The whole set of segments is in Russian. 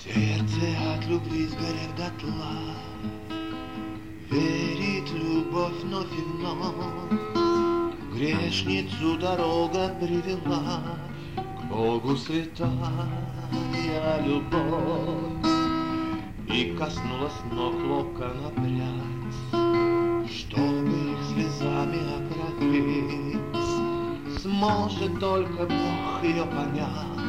Сердце от любви сгорев дотла, верит любовь вновь и вновь. Грешницу дорога привела к Богу, святая любовь. И коснулась ног локона прядь, чтобы их слезами окропить. Сможет только Бог ее понять,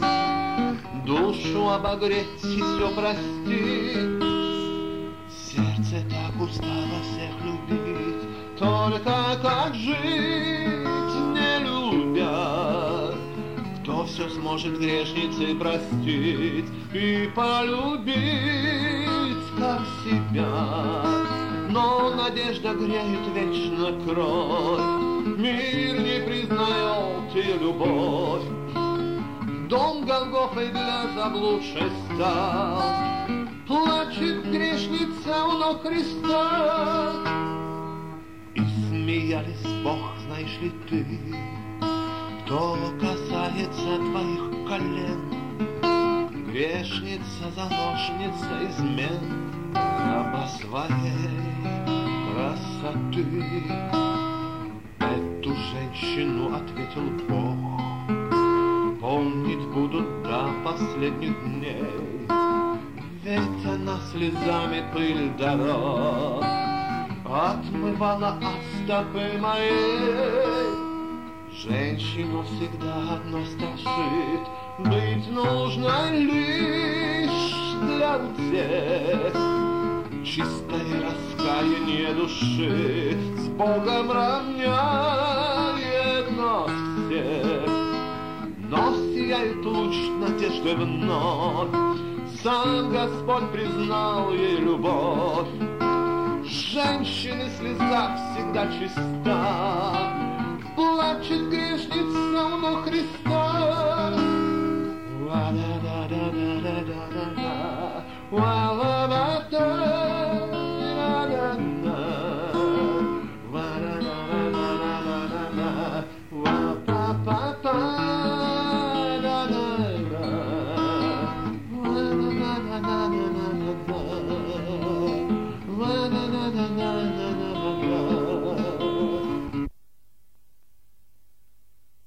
душу обогреть и все простить. Сердце так устало всех любить, только как жить, не любя? Кто все сможет грешнице простить и полюбить, как себя? Но надежда греет вечно кровь, мир не признает ее любовь. Дом Голгофой для заблудшей стал, плачет грешница у ног Христа. И смеялись, Бог, знаешь ли ты, кто касается твоих колен. Грешница, заложница измен раба своей красоты. Эту женщину ответил Бог, помнить будут до последних дней. Ведь она слезами пыль дорог отмывала от стопы моей. Женщину всегда одно страшит, быть нужно лишь для утех. Чистое раскаяние души с Богом равняет нас всех. Но сияет луч надежды вновь, сам Господь признал ей любовь. Женщины слеза всегда чиста,